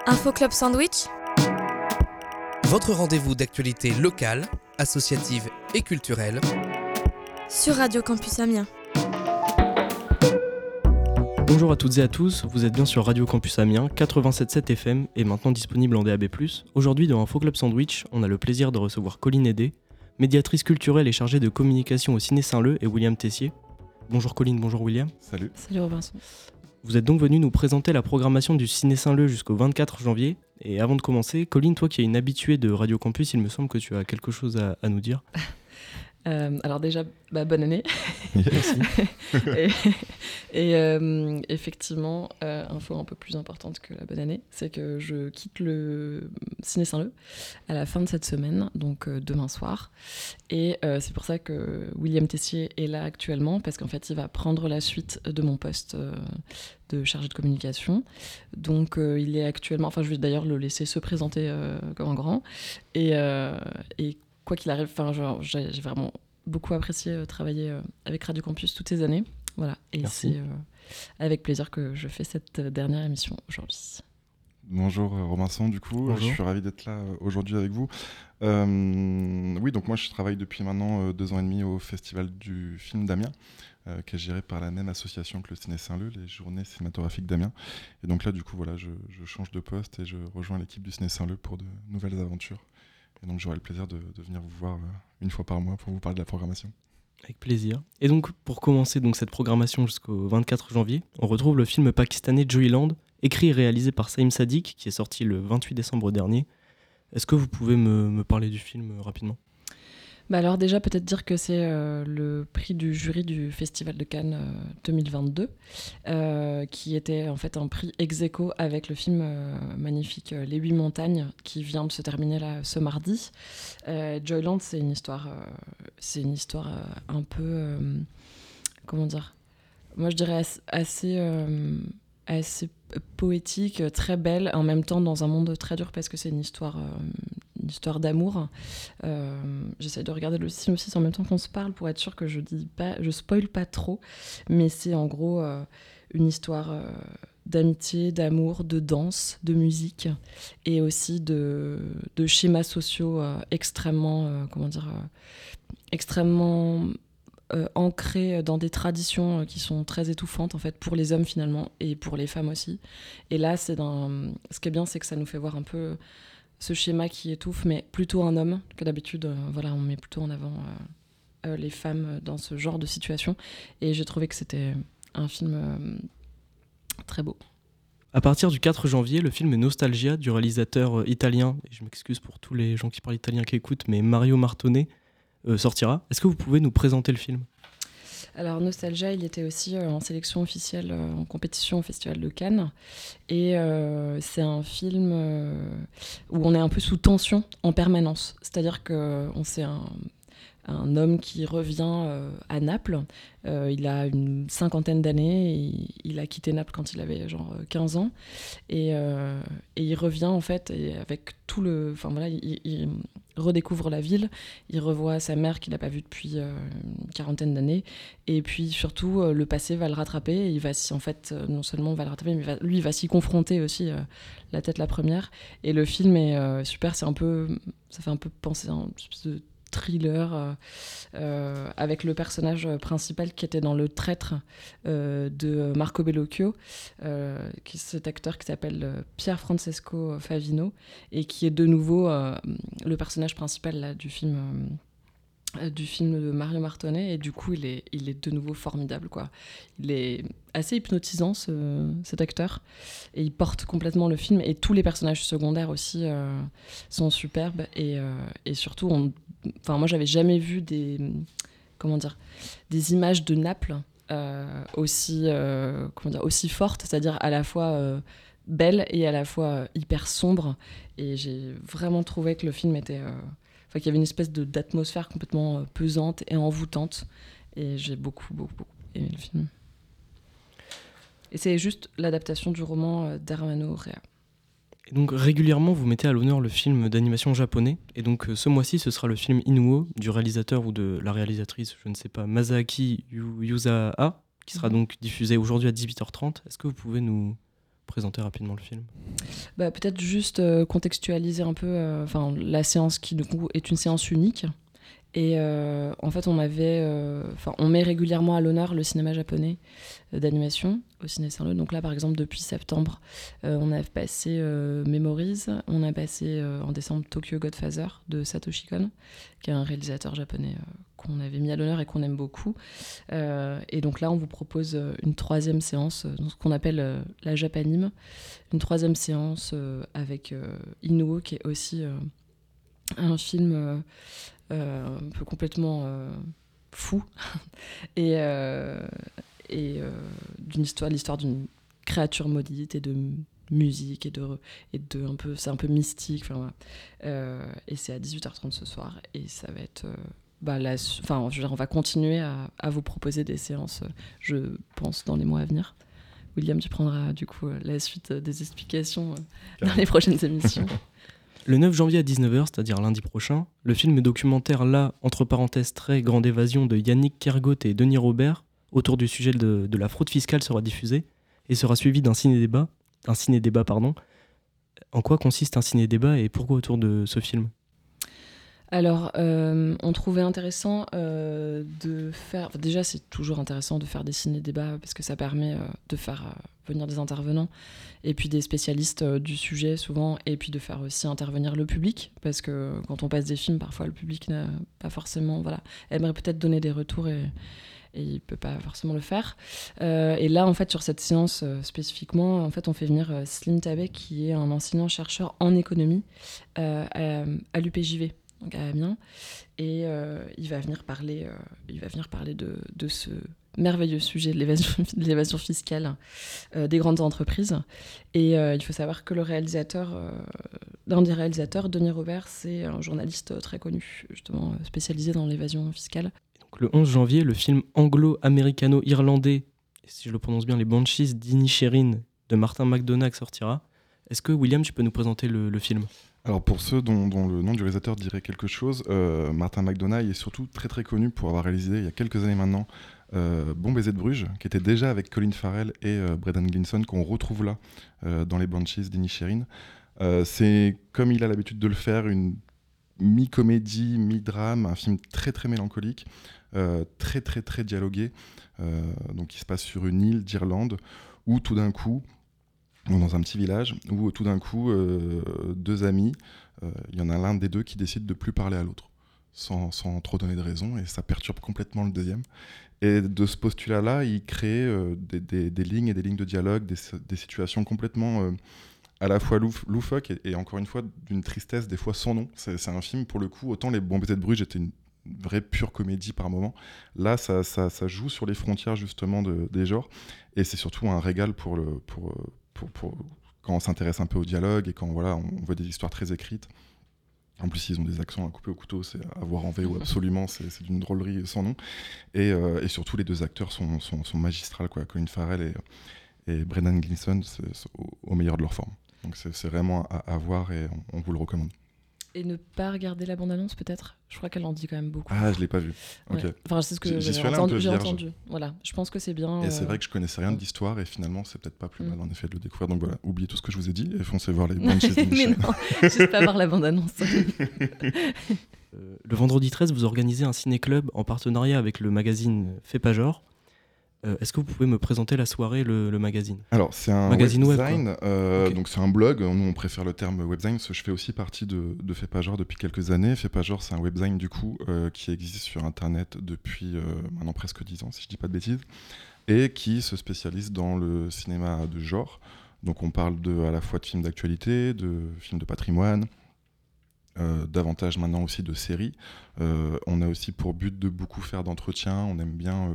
Info Club Sandwich, Votre rendez-vous d'actualité locale, associative et culturelle sur Radio Campus Amiens. Bonjour à toutes et à tous, vous êtes bien sur Radio Campus Amiens, 87.7 FM et maintenant disponible en DAB+. Aujourd'hui dans Info Club Sandwich, on a le plaisir de recevoir Colline Hédé, médiatrice culturelle et chargée de communication au Ciné Saint-Leu, et William Tessier. Bonjour Colline, bonjour William. Salut. Salut Robinson. Vous êtes donc venu nous présenter la programmation du Ciné Saint-Leu jusqu'au 24 janvier. Et avant de commencer, Colline, toi qui es une habituée de Radio Campus, il me semble que tu as quelque chose à nous dire. Alors déjà, bonne année. Merci. et effectivement, info un peu plus importante que la bonne année, c'est que je quitte le Ciné Saint-Leu à la fin de cette semaine, donc demain soir. Et c'est pour ça que William Tessier est là actuellement, parce qu'en fait, il va prendre la suite de mon poste de chargé de communication. Donc il est actuellement... Enfin, je vais d'ailleurs le laisser se présenter comme un grand. Et quoi qu'il arrive, j'ai vraiment beaucoup apprécié travailler avec Radio Campus toutes ces années. Voilà. Et Merci. c'est avec plaisir que je fais cette dernière émission aujourd'hui. Bonjour Robinson, du coup, Bonjour. je suis ravi d'être là aujourd'hui avec vous. Oui, donc moi je travaille depuis maintenant 2 ans et demi au Festival du film d'Amiens, qui est géré par la même association que le Ciné Saint-Leu, les Journées cinématographiques d'Amiens. Et donc là, du coup, voilà, je change de poste et je rejoins l'équipe du Ciné Saint-Leu pour de nouvelles aventures. Et donc j'aurai le plaisir de venir vous voir une fois par mois pour vous parler de la programmation. Avec plaisir. Et donc, pour commencer cette programmation jusqu'au 24 janvier, on retrouve le film pakistanais Joyland, écrit et réalisé par Saïm Sadiq, qui est sorti le 28 décembre dernier. Est-ce que vous pouvez me parler du film rapidement ? Alors déjà, peut-être dire que c'est le prix du jury du Festival de Cannes 2022, qui était en fait un prix ex aequo avec le film magnifique Les 8 montagnes, qui vient de se terminer là ce mardi. Joyland, c'est une histoire un peu... comment dire ? Moi, je dirais assez poétique, très belle, en même temps dans un monde très dur, parce que c'est une histoire d'amour. J'essaie de regarder le synopsis en même temps qu'on se parle pour être sûre que je spoil pas trop, mais c'est en gros une histoire d'amitié, d'amour, de danse, de musique, et aussi de schémas sociaux extrêmement ancrés dans des traditions qui sont très étouffantes en fait pour les hommes finalement et pour les femmes aussi. Et là, ce qui est bien, c'est que ça nous fait voir un peu ce schéma qui étouffe, mais plutôt un homme que d'habitude. On met plutôt en avant les femmes dans ce genre de situation. Et j'ai trouvé que c'était un film très beau. À partir du 4 janvier, le film Nostalgia du réalisateur italien, et je m'excuse pour tous les gens qui parlent italien qui écoutent, mais Mario Martone, sortira. Est-ce que vous pouvez nous présenter le film ? Alors Nostalgia, il était aussi en sélection officielle, en compétition au Festival de Cannes. Et c'est un film où on est un peu sous tension en permanence. C'est-à-dire qu'on sait un homme qui revient à Naples. Il a une 50aine d'années. Et il a quitté Naples quand il avait 15 ans. Et il revient en fait et avec tout le... Enfin voilà, il redécouvre la ville. Il revoit sa mère qu'il n'a pas vue depuis une 40aine d'années. Et puis surtout, le passé va le rattraper. Et il va non seulement va le rattraper, mais il va s'y confronter aussi la tête la première. Et le film est super. Ça fait un peu penser à un espèce de thriller avec le personnage principal qui était dans Le Traître de Marco Bellocchio, qui est cet acteur qui s'appelle Pier Francesco Favino et qui est de nouveau le personnage principal là, du film de Mario Martone, et du coup il est de nouveau formidable quoi. Il est assez hypnotisant cet acteur, et il porte complètement le film, et tous les personnages secondaires aussi sont superbes, et surtout moi j'avais jamais vu des images de Naples aussi fortes, c'est-à-dire à la fois belles et à la fois hyper sombres, et j'ai vraiment trouvé que le film était qu'il y avait une espèce d'atmosphère complètement pesante et envoûtante. Et j'ai beaucoup aimé le film. Et c'est juste l'adaptation du roman d'Hermano Rea. Et donc régulièrement, vous mettez à l'honneur le film d'animation japonais. Et donc ce mois-ci, ce sera le film Inuo du réalisateur ou de la réalisatrice, je ne sais pas, Masaaki Yusaha, qui sera donc diffusé aujourd'hui à 18h30. Est-ce que vous pouvez nous présenter rapidement le film ? Peut-être juste contextualiser un peu la séance qui, du coup, est une séance unique. Et en fait, on met régulièrement à l'honneur le cinéma japonais d'animation au Ciné Saint-Leu. Donc là, par exemple, depuis septembre, on a passé Memories, on a passé en décembre Tokyo Godfather de Satoshi Kon, qui est un réalisateur japonais qu'on avait mis à l'honneur et qu'on aime beaucoup. Et donc là, on vous propose une troisième séance, ce qu'on appelle la Japanime, une troisième séance avec Inuo, qui est aussi un film un peu complètement fou et l'histoire d'une créature maudite et de musique et de un peu, c'est un peu mystique, et c'est à 18h30 ce soir et ça va être on va continuer à vous proposer des séances, je pense, dans les mois à venir. William, tu prendras du coup la suite des explications dans les prochaines émissions. Le 9 janvier à 19h, c'est-à-dire lundi prochain, le film documentaire La, entre parenthèses, très grande évasion de Yannick Kergoat et Denis Robert autour du sujet de la fraude fiscale sera diffusé et sera suivi d'un ciné-débat. En quoi consiste un ciné-débat et pourquoi autour de ce film ? Alors, on trouvait intéressant de faire... Déjà, c'est toujours intéressant de faire des ciné-débats parce que ça permet de faire venir des intervenants et puis des spécialistes du sujet souvent, et puis de faire aussi intervenir le public, parce que quand on passe des films, parfois le public n'a pas forcément... aimerait peut-être donner des retours et il ne peut pas forcément le faire. Et là, en fait, sur cette séance spécifiquement, en fait, on fait venir Slim Tabet, qui est un enseignant-chercheur en économie à l'UPJV. Donc à Amiens, et il va venir parler de ce merveilleux sujet de l'évasion fiscale des grandes entreprises. Et il faut savoir que l'un des réalisateurs, Denis Robert, c'est un journaliste très connu, justement spécialisé dans l'évasion fiscale. Donc, le 11 janvier, le film anglo-américano-irlandais, si je le prononce bien, Les Banshees d'Inisherin de Martin McDonagh sortira. Est-ce que, William, tu peux nous présenter le film ? Alors pour ceux dont le nom du réalisateur dirait quelque chose, Martin McDonagh est surtout très très connu pour avoir réalisé il y a quelques années maintenant Bon baiser de Bruges, qui était déjà avec Colin Farrell et Brendan Gleeson, qu'on retrouve là dans Les Banshees d'Inisherin. C'est, comme il a l'habitude de le faire, une mi-comédie, mi-drame, un film très très mélancolique, très très très dialogué, donc qui se passe sur une île d'Irlande où tout d'un coup, ou dans un petit village, où tout d'un coup, deux amis, il y en a l'un des deux qui décide de plus parler à l'autre, sans trop donner de raison, et ça perturbe complètement le deuxième. Et de ce postulat-là, il crée des lignes et des lignes de dialogue, des situations complètement à la fois loufoques et encore une fois d'une tristesse, des fois sans nom. C'est un film, pour le coup, autant Les Bons Baisers de Bruges était une vraie pure comédie par moment. Là, ça joue sur les frontières justement des genres, et c'est surtout un régal pour quand on s'intéresse un peu au dialogue et quand on voit des histoires très écrites. En plus, ils ont des accents à couper au couteau, c'est à voir en VO absolument, c'est d'une drôlerie sans nom. Et surtout, les deux acteurs sont magistrales, quoi. Colin Farrell et Brendan Gleeson, c'est au meilleur de leur forme. Donc c'est vraiment à voir et on vous le recommande. Et ne pas regarder la bande-annonce, peut-être. Je crois qu'elle en dit quand même beaucoup. Ah, je l'ai pas vue. Okay. Ouais. Enfin, c'est ce que j'ai entendu. Voilà, je pense que c'est bien. Et c'est vrai que je connaissais rien de l'histoire et finalement, c'est peut-être pas plus mal en effet de le découvrir. Donc voilà, oubliez tout ce que je vous ai dit et foncez voir Les Banshees d'Inisherin. Mais non, juste pas voir la bande-annonce. Le vendredi 13, vous organisez un ciné-club en partenariat avec le magazine Fais pas genre. Est-ce que vous pouvez me présenter la soirée, le magazine ? Alors, c'est un magazine webzine, okay. Donc c'est un blog. Nous, on préfère le terme webzine, parce que je fais aussi partie de Fais pas genre depuis quelques années. Fais pas genre, c'est un webzine, du coup, qui existe sur Internet depuis maintenant presque 10 ans, si je dis pas de bêtises, et qui se spécialise dans le cinéma de genre. Donc, on parle à la fois de films d'actualité, de films de patrimoine, davantage maintenant aussi de séries. On a aussi pour but de beaucoup faire d'entretiens. On aime bien...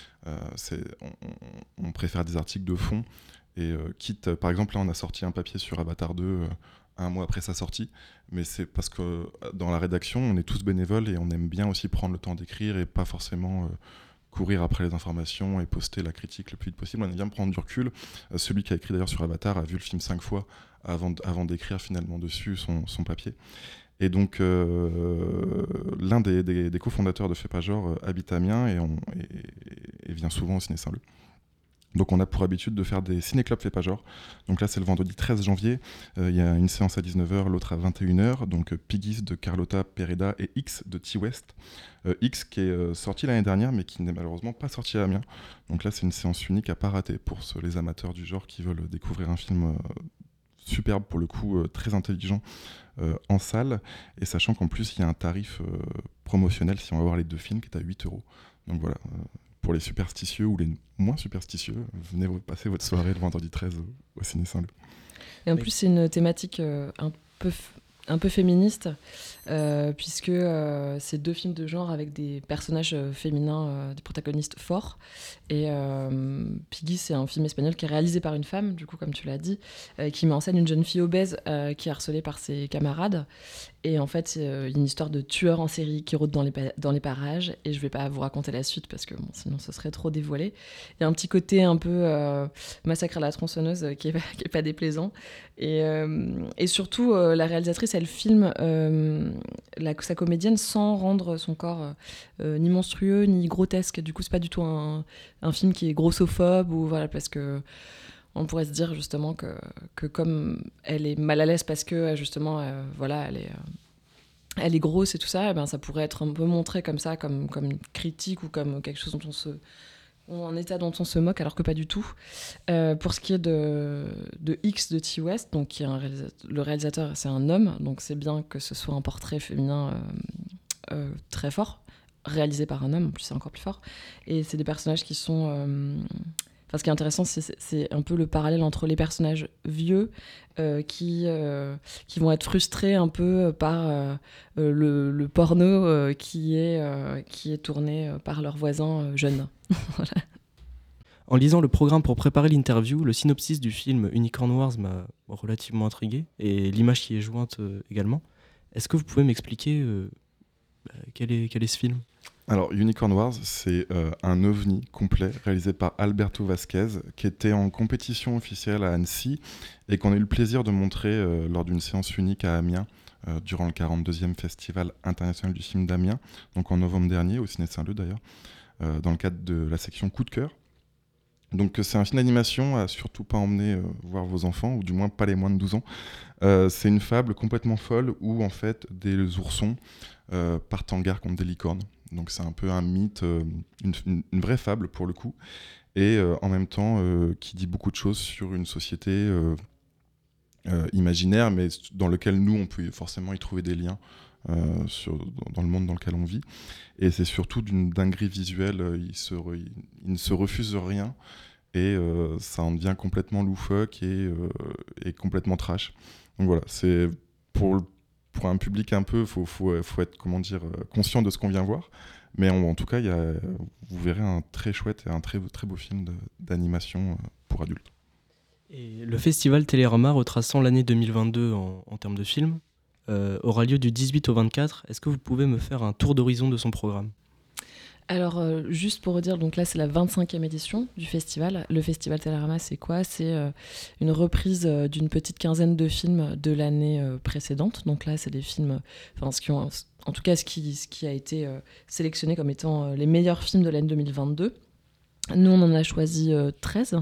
on préfère des articles de fond et quitte, par exemple là on a sorti un papier sur Avatar 2 un mois après sa sortie, mais c'est parce que dans la rédaction on est tous bénévoles et on aime bien aussi prendre le temps d'écrire et pas forcément courir après les informations et poster la critique le plus vite possible. On aime bien prendre du recul. Celui qui a écrit d'ailleurs sur Avatar a vu le film 5 fois avant d'écrire finalement dessus son papier. Et donc, l'un des cofondateurs de Fais pas genre habite à Amiens et vient souvent au Ciné Saint-Leu. Donc on a pour habitude de faire des ciné-clubs fait pas genre. Donc là c'est le vendredi 13 janvier, il y a une séance à 19h, l'autre à 21h, donc Piggies de Carlota Pereda et X de T-West. X qui est sorti l'année dernière mais qui n'est malheureusement pas sorti à Amiens. Donc là c'est une séance unique à pas rater pour les amateurs du genre qui veulent découvrir un film superbe pour le coup, très intelligent en salle, et sachant qu'en plus il y a un tarif promotionnel si on va voir les deux films qui est à 8€. Donc voilà, pour les superstitieux ou les moins superstitieux, venez passer votre soirée le vendredi 13 au Ciné Saint-Leu. Et en plus, c'est une thématique un peu féministe, puisque c'est 2 films de genre avec des personnages féminins, des protagonistes forts. Et Piggy, c'est un film espagnol qui est réalisé par une femme, du coup, comme tu l'as dit, qui met en scène une jeune fille obèse qui est harcelée par ses camarades. Et en fait, c'est une histoire de tueur en série qui rôde dans les parages. Et je vais pas vous raconter la suite parce que bon, sinon ce serait trop dévoilé. Il y a un petit côté un peu massacre à la tronçonneuse qui est pas déplaisant. Et surtout, la réalisatrice, elle filme sa comédienne sans rendre son corps ni monstrueux ni grotesque. Du coup, c'est pas du tout un film qui est grossophobe, ou voilà, parce que on pourrait se dire justement que comme elle est mal à l'aise parce que justement voilà, elle est grosse et tout ça, et ben ça pourrait être un peu montré comme ça, comme une critique ou comme quelque chose un état dont on se moque, alors que pas du tout. Pour ce qui est de X de T-West, donc qui est le réalisateur, c'est un homme, donc c'est bien que ce soit un portrait féminin très fort, réalisé par un homme, en plus c'est encore plus fort. Et c'est des personnages qui sont... Enfin, ce qui est intéressant, c'est un peu le parallèle entre les personnages vieux qui vont être frustrés un peu par le porno qui est tourné par leurs voisins jeunes. Voilà. En lisant le programme pour préparer l'interview, le synopsis du film Unicorn Wars m'a relativement intrigué, et l'image qui est jointe également. Est-ce que vous pouvez m'expliquer quel est ce film ? Alors, Unicorn Wars, c'est un ovni complet réalisé par Alberto Vasquez, qui était en compétition officielle à Annecy et qu'on a eu le plaisir de montrer lors d'une séance unique à Amiens, durant le 42e Festival international du film d'Amiens, donc en novembre dernier, au Ciné Saint-Leu d'ailleurs, dans le cadre de la section Coup de cœur. Donc c'est un film d'animation à surtout pas emmener voir vos enfants, ou du moins pas les moins de 12 ans. C'est une fable complètement folle où en fait des oursons partent en guerre contre des licornes. Donc c'est un peu un mythe, une vraie fable pour le coup, et en même temps qui dit beaucoup de choses sur une société imaginaire, mais dans lequel nous on peut forcément y trouver des liens dans le monde dans lequel on vit. Et c'est surtout d'une dinguerie visuelle, il ne se refuse rien, et ça en devient complètement loufoque et complètement trash. Donc voilà, c'est pour un public un peu, faut être conscient de ce qu'on vient voir. Mais en tout cas, vous verrez un très chouette et un très, très beau film d'animation pour adultes. Et le festival Télérama, retraçant l'année 2022 en termes de films, aura lieu du 18 au 24. Est-ce que vous pouvez me faire un tour d'horizon de son programme ? Alors, juste pour redire, donc là, c'est la 25e édition du festival. Le festival Télérama, c'est quoi ? C'est une reprise d'une petite quinzaine de films de l'année précédente. Donc là, c'est des films, en tout cas, ce qui a été sélectionné comme étant les meilleurs films de l'année 2022. Nous, on en a choisi 13,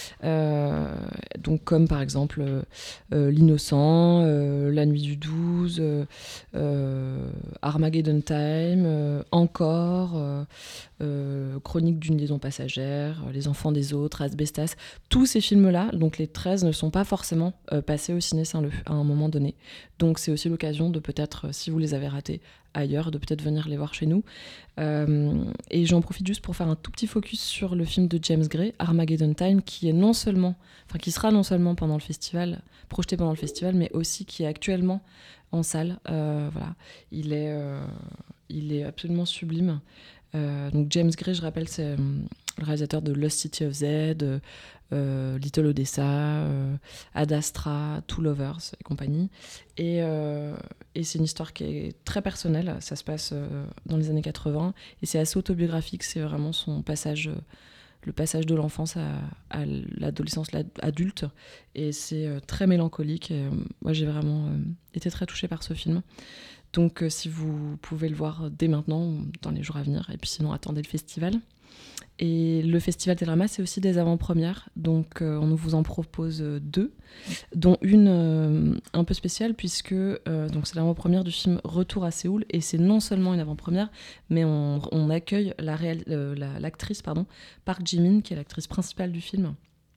donc comme par exemple L'Innocent, La Nuit du 12, Armageddon Time, Encore, Chronique d'une liaison passagère, Les Enfants des autres, Asbestas. Tous ces films-là, donc les 13, ne sont pas forcément passés au Ciné Saint-Leu à un moment donné. Donc c'est aussi l'occasion de peut-être, si vous les avez ratés ailleurs, de peut-être venir les voir chez nous. Et j'en profite juste pour faire un tout petit focus sur le film de James Gray, Armageddon Time, qui sera non seulement pendant le festival, projeté pendant le festival, mais aussi qui est actuellement en salle. Voilà. Il est absolument sublime. Donc James Gray, je rappelle, c'est le réalisateur de Lost City of Z, Little Odessa, Ad Astra, Two Lovers et compagnie. Et c'est une histoire qui est très personnelle. Ça se passe dans les années 80 et c'est assez autobiographique. C'est vraiment son passage, le passage de l'enfance à l'adolescence, l'adulte. Et c'est très mélancolique. Et, moi, j'ai vraiment été très touchée par ce film. Donc si vous pouvez le voir dès maintenant, dans les jours à venir, et puis sinon attendez le festival. Et le Festival Télérama, c'est aussi des avant-premières. Donc, on vous en propose 2, dont une un peu spéciale, puisque donc c'est l'avant-première du film Retour à Séoul. Et c'est non seulement une avant-première, mais on accueille l'actrice Park Ji-min, qui est l'actrice principale du film.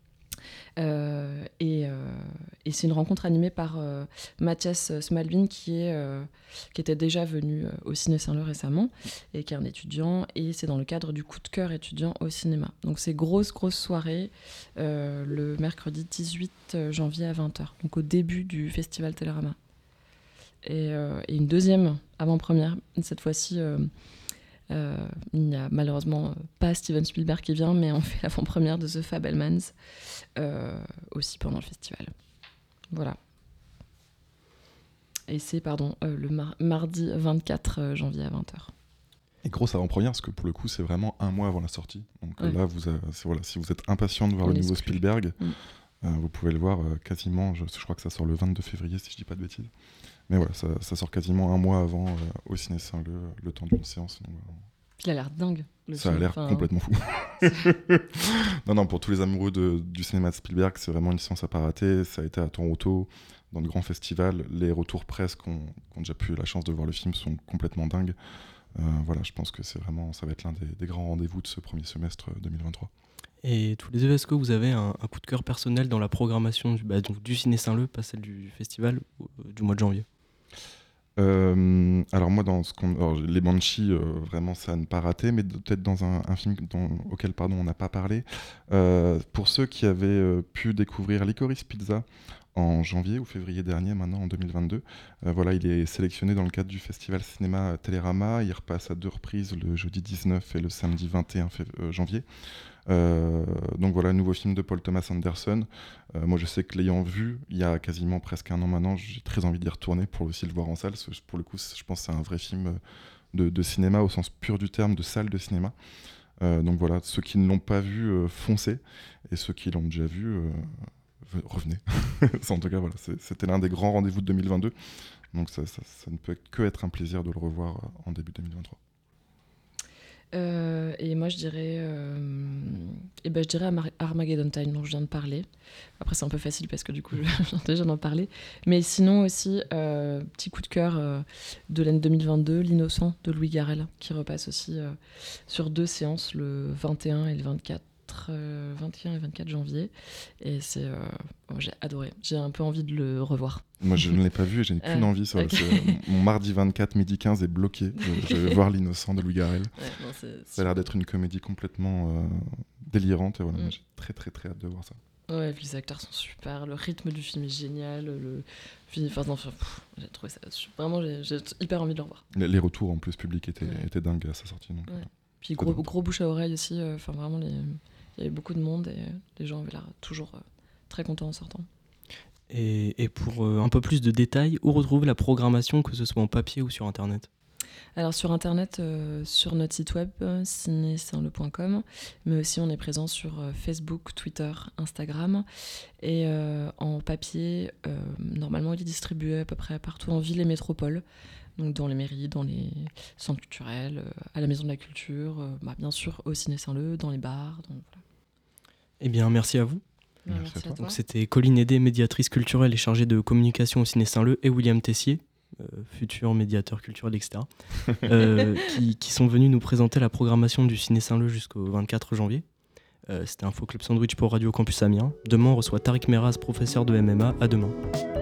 Et c'est une rencontre animée par Mathias Smalvin qui était déjà venu au Ciné Saint-Leu récemment et qui est un étudiant, et c'est dans le cadre du coup de cœur étudiant au cinéma. Donc c'est grosse soirée le mercredi 18 janvier à 20h, donc au début du Festival Télérama. Et une deuxième avant-première, cette fois-ci il n'y a malheureusement pas Steven Spielberg qui vient, mais on fait l'avant-première de The Fabelmans aussi pendant le festival. Voilà. Et c'est le mardi 24 janvier à 20h. Et grosse avant-première, parce que pour le coup, c'est vraiment un mois avant la sortie. Donc Ouais. là, si vous êtes impatient de voir le nouveau Spielberg, vous pouvez le voir quasiment, je crois que ça sort le 22 février, si je dis pas de bêtises. Mais voilà, ça sort quasiment un mois avant au Ciné Saint-Leu, le temps d'une séance. Donc, Puis il a l'air dingue. ça a l'air complètement fou. Non, pour tous les amoureux du cinéma de Spielberg, c'est vraiment une séance à pas rater. Ça a été à Toronto, dans de grands festivals. Les retours presse qui ont déjà eu la chance de voir le film sont complètement dingues. Voilà, je pense que ça va être l'un des grands rendez-vous de ce premier semestre 2023. Et tous les deux, est-ce que vous avez un coup de cœur personnel dans la programmation du Ciné Saint-Leu, pas celle du festival, du mois de janvier ? Alors moi, les Banshees, vraiment ça à ne pas rater, mais peut-être dans un film auquel on n'a pas parlé. Pour ceux qui avaient pu découvrir Licorice Pizza en janvier ou février dernier, maintenant en 2022, voilà, il est sélectionné dans le cadre du festival cinéma Télérama. Il repasse à 2 reprises, le jeudi 19 et le samedi 21 janvier. Donc voilà, nouveau film de Paul Thomas Anderson. Moi je sais que l'ayant vu il y a quasiment presque un an maintenant, j'ai très envie d'y retourner pour aussi le voir en salle. Pour le coup, je pense que c'est un vrai film de cinéma au sens pur du terme, de salle de cinéma. Donc voilà, ceux qui ne l'ont pas vu, foncez, et ceux qui l'ont déjà vu, revenez. En tout cas, voilà, c'était l'un des grands rendez-vous de 2022. Donc ça ne peut que être un plaisir de le revoir en début 2023. Et moi je dirais Armageddon Time dont je viens de parler. Après c'est un peu facile parce que du coup je viens déjà d'en parler, mais sinon aussi petit coup de cœur de l'année 2022, L'Innocent de Louis Garrel, qui repasse aussi sur 2 séances, le 21 et le 21 et 24 janvier, et j'ai adoré, j'ai un peu envie de le revoir. Moi je ne l'ai pas vu et j'ai qu'une envie, okay. Mon mardi 24 midi 15 est bloqué, je vais voir L'Innocent de Louis Garrel. Ça a l'air d'être une comédie complètement délirante, et voilà, moi, j'ai très très très hâte de voir ça. Ouais, puis les acteurs sont super, le rythme du film est génial, j'ai trouvé ça vraiment, j'ai hyper envie de le revoir. Les retours en plus publics étaient dingues à sa sortie, donc, ouais. Puis gros bouche à oreille aussi, vraiment il y avait beaucoup de monde et les gens avaient l'air toujours très contents en sortant. Et pour un peu plus de détails, où retrouver la programmation, que ce soit en papier ou sur Internet ? Alors sur Internet, sur notre site web, ciné-saint-leu.com, mais aussi on est présent sur Facebook, Twitter, Instagram, et en papier, normalement il est distribué à peu près partout en ville et métropole, donc dans les mairies, dans les centres culturels, à la Maison de la Culture, bien sûr au Ciné Saint-Leu, dans les bars. Donc, voilà. Eh bien, merci à vous. Merci à toi. Donc, c'était Colline Hédé, médiatrice culturelle et chargée de communication au Ciné Saint-Leu, et William Tessier, futur médiateur culturel, etc., qui sont venus nous présenter la programmation du Ciné Saint-Leu jusqu'au 24 janvier. C'était Info Club Sandwich pour Radio Campus Amiens. Demain, on reçoit Tariq Meraz, professeur de MMA. À demain.